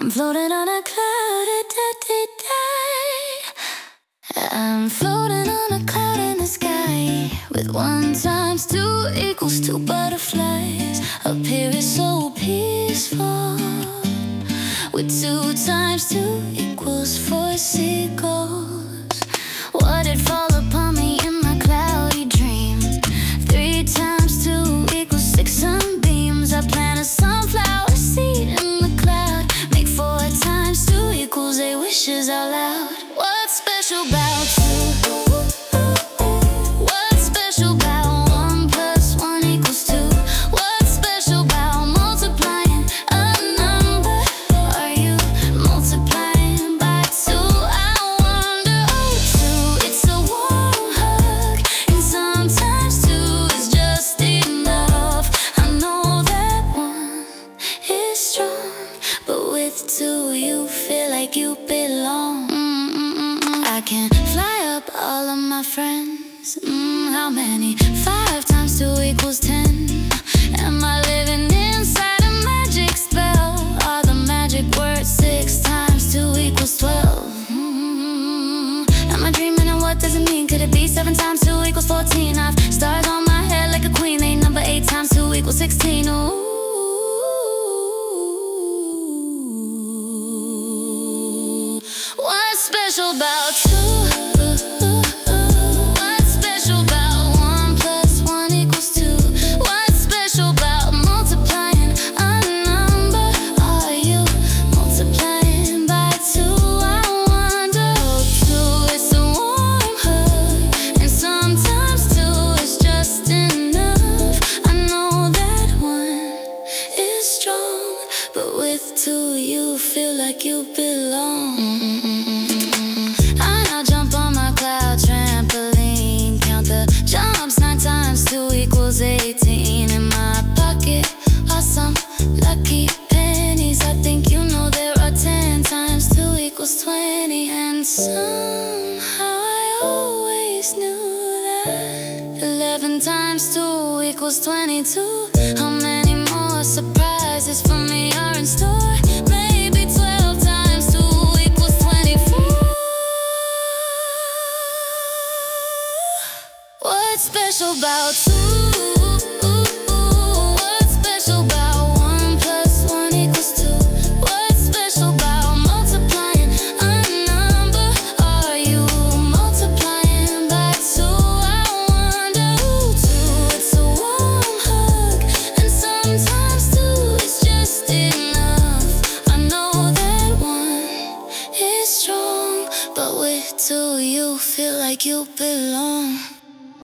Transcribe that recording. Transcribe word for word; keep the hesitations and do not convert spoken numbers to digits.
I'm floating on a cloud, da, da, da. I'm floating on a cloud in the sky, with one times two equals two butterflies. Up here is so peaceful, with two times two equals four seagulls. What did fall upon me in my cloudy dream? Three times two equals six sunbeams. I plant a sunflower seed in the cloud, make four times two equals eight wishes out loud. What's special about two? What's special about one plus one equals two? What's special about multiplying a number? Are you multiplying by two? I wonder. Oh, two, it's a warm hug, and sometimes two is just enough. I know that one is strong, but with two you feel like you belong. I can fly up all of my friends. Mm, how many? Five times two equals ten. Am I living inside a magic spell? Are the magic words six times two equals twelve? Mm-hmm. Am I dreaming, and what does it mean? Could it be seven times two equals fourteen? I've stars on my head like a queen. Ain't number eight times two equals sixteen. Ooh. What's special about two? What's special about one plus one equals two? What's special about multiplying a number? Are you multiplying by two? I wonder. Oh, two, it's a warm hug, and sometimes two is just enough. I know that one is strong, but with two you feel like you belong. Mm-mm-mm. eighteen in my pocket are some lucky pennies. I think you know there are ten times two equals twenty, and somehow I always knew that eleven times two equals twenty-two. How many more surprises for me are in store? Maybe twelve times two equals twenty-four. What's special about two? But with two you feel like you belong.